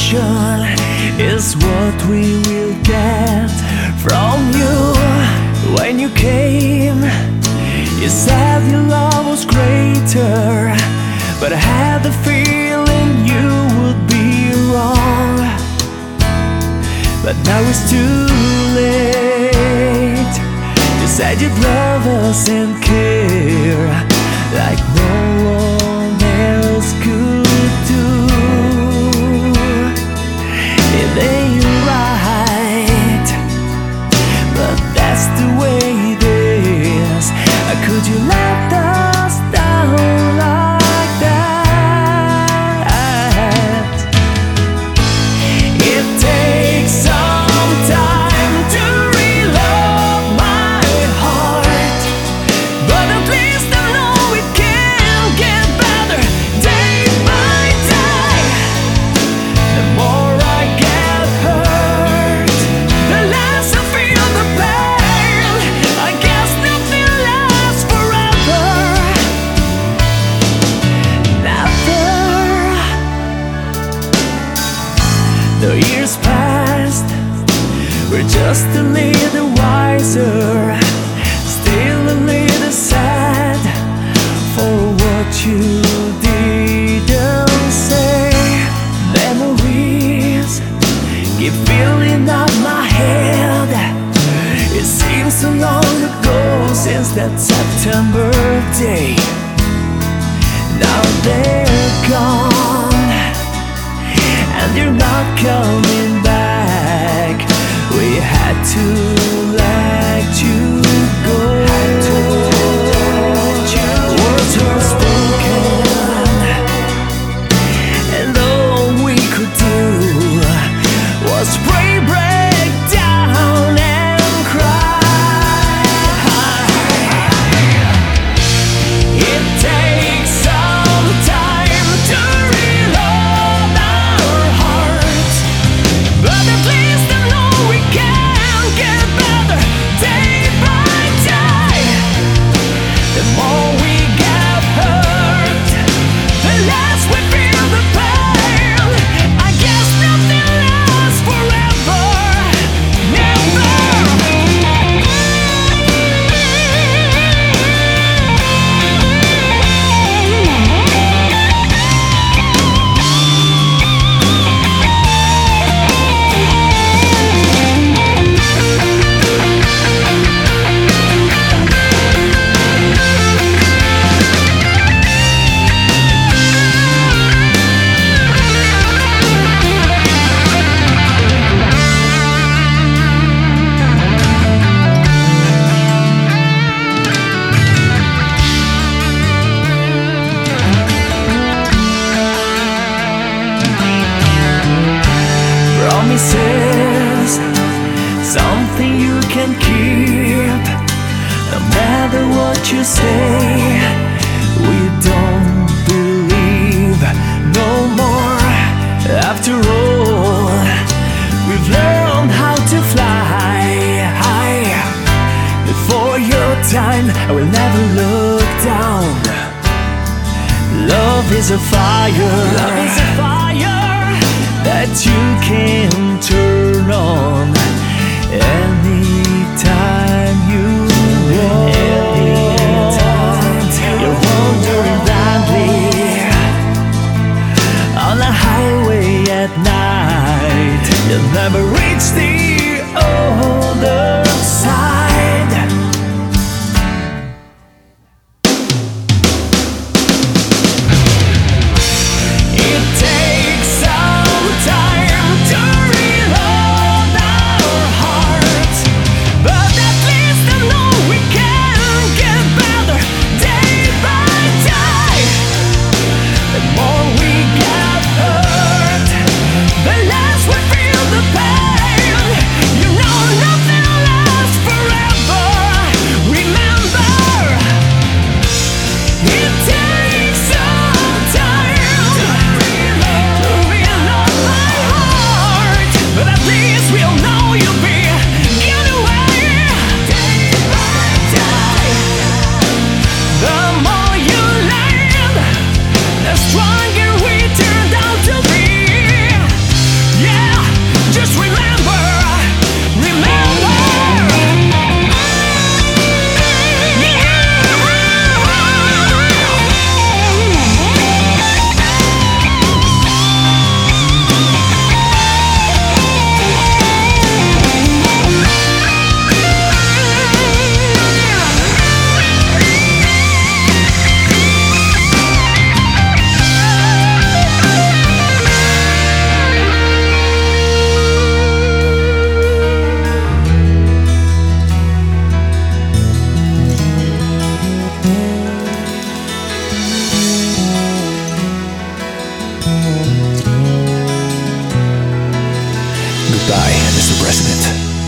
devotion is what we will get from you. When you came, you said your love was greater, but I had the feeling you would be wrong. But now it's too late. You said you'd love us and care like no one else could do. It ain't right, but that's the way it is. How could you let us down like that? It takes some time to reload my heart, but at least I know it can get better day by day. The more I get hurt, the less I feel the pain. I guess nothing lasts forever. Never. The years passed, we're just a little wiser, still a little sad for what you didn't say. Memories keep filling up my head. It seems so long ago since that September day. Now they're gone, and you're not coming back. We had to let you go. Words were spoken, and all we could do was pray, break down and cry. It takes some time to reload our hearts, but at least I know we can get better day by day. The more we get hurt, the less we feel the pain. I guess nothing lasts forever. Never. Promises, something you can keep. No matter what you say, we don't believe no more. After all, we've learned how to fly high. Before your time, I will never look down. Love is a fire. Love is a fire that you can turn on anytime you want. You're wandering blindly on a highway at night. You'll never reach the other side. It takes some time to reload our hearts, but at least I know we can get better day by day. The more we get hurt, the less we feel the pain. Goodbye, Mr. President.